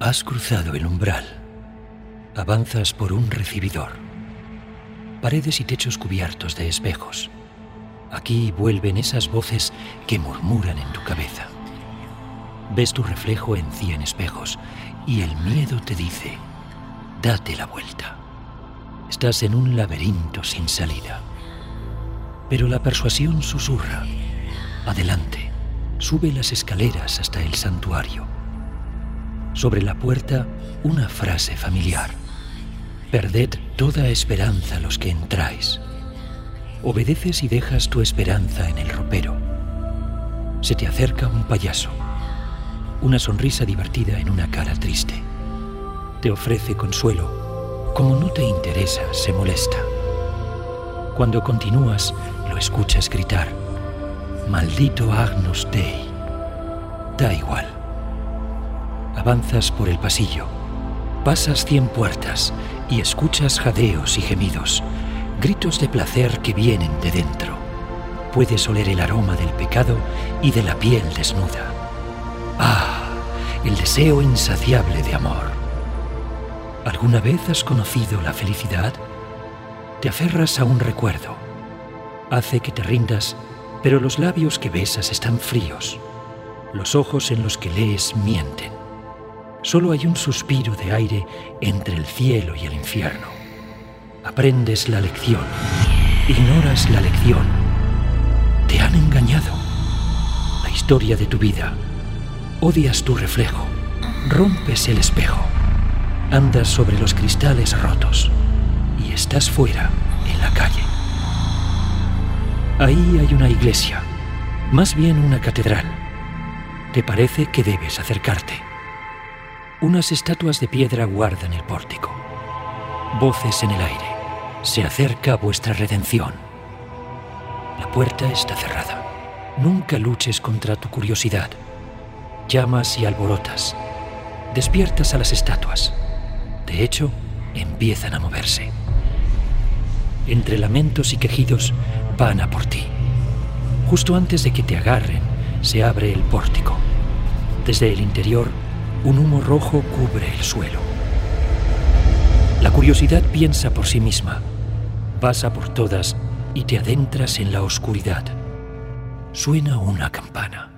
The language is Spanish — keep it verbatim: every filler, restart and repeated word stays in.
Has cruzado el umbral. Avanzas por un recibidor. Paredes y techos cubiertos de espejos. Aquí vuelven esas voces que murmuran en tu cabeza. Ves tu reflejo en cien espejos y el miedo te dice: date la vuelta. Estás en un laberinto sin salida. Pero la persuasión susurra: adelante, sube las escaleras hasta el santuario. Sobre la puerta, una frase familiar: perded toda esperanza los que entráis. Obedeces y dejas tu esperanza en el ropero. Se te acerca un payaso, una sonrisa divertida en una cara triste. Te ofrece consuelo. Como no te interesa, se molesta. Cuando continúas, lo escuchas gritar: maldito Agnus Dei. Da igual. Avanzas por el pasillo. Pasas cien puertas y escuchas jadeos y gemidos, gritos de placer que vienen de dentro. Puedes oler el aroma del pecado y de la piel desnuda. ¡Ah! El deseo insaciable de amor. ¿Alguna vez has conocido la felicidad? Te aferras a un recuerdo. Hace que te rindas, pero los labios que besas están fríos. Los ojos en los que lees mienten. Solo hay un suspiro de aire entre el cielo y el infierno. Aprendes la lección. Ignoras la lección. Te han engañado. La historia de tu vida. Odias tu reflejo. Rompes el espejo. Andas sobre los cristales rotos. Y estás fuera, en la calle. Ahí hay una iglesia. Más bien una catedral. Te parece que debes acercarte. Unas estatuas de piedra guardan el pórtico. Voces en el aire. Se acerca vuestra redención. La puerta está cerrada. Nunca luches contra tu curiosidad. Llamas y alborotas. Despiertas a las estatuas. De hecho, empiezan a moverse. Entre lamentos y quejidos van a por ti. Justo antes de que te agarren, se abre el pórtico. Desde el interior, un humo rojo cubre el suelo. La curiosidad piensa por sí misma. Vas a por todas y te adentras en la oscuridad. Suena una campana.